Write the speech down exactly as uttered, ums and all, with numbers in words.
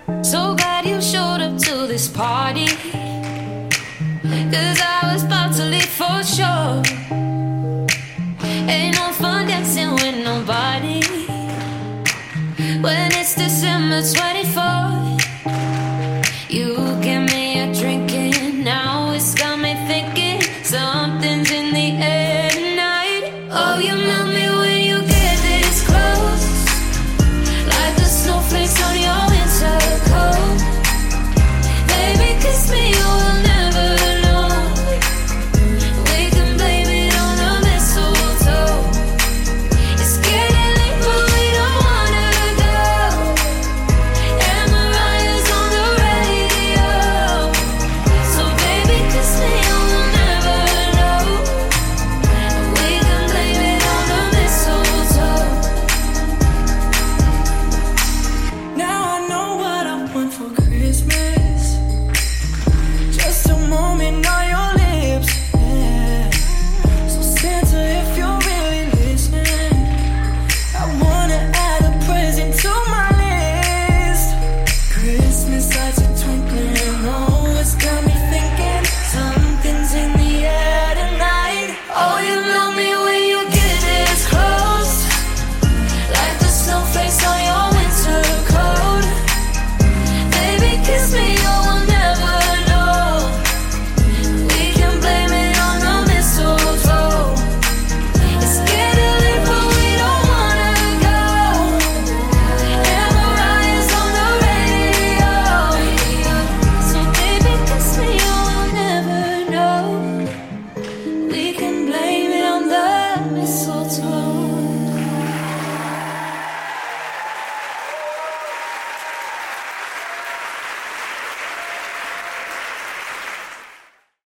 So glad you showed up to this party, 'cause I was about to leave for sure. Ain't no fun dancing with nobody when it's December twenty-fourth. You give me a drink and now it's got me thinking some